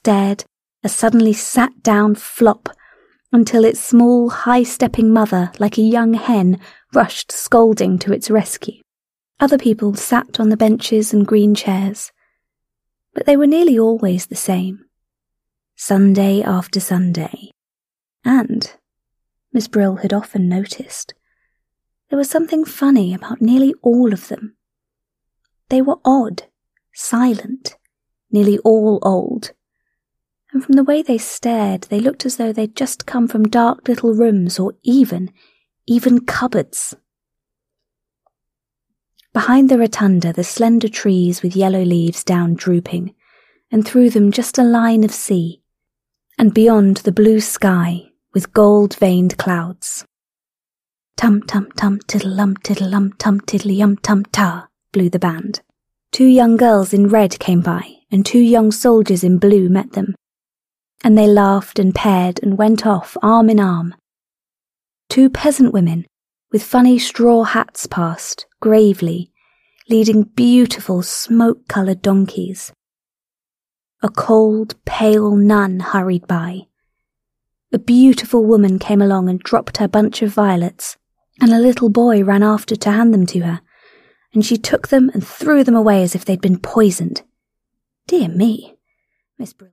stared, a suddenly sat down flop, until its small, high-stepping mother, like a young hen, rushed scolding to its rescue. Other people sat on the benches and green chairs, but they were nearly always the same, Sunday after Sunday. And, Miss Brill had often noticed, there was something funny about nearly all of them. They were odd, silent, nearly all old, and from the way they stared, they looked as though they'd just come from dark little rooms or even cupboards. Behind the rotunda, the slender trees with yellow leaves down drooping, and through them just a line of sea, and beyond the blue sky with gold-veined clouds. Tum-tum-tum, tiddle-lum, tum-tiddly-yum-tum-ta, blew the band. 2 young girls in red came by, and 2 young soldiers in blue met them, and they laughed and paired and went off arm in arm. 2 peasant women with funny straw hats passed, gravely, leading beautiful smoke-coloured donkeys. A cold, pale nun hurried by. A beautiful woman came along and dropped her bunch of violets, and a little boy ran after to hand them to her, and she took them and threw them away as if they'd been poisoned. Dear me, Miss Brill.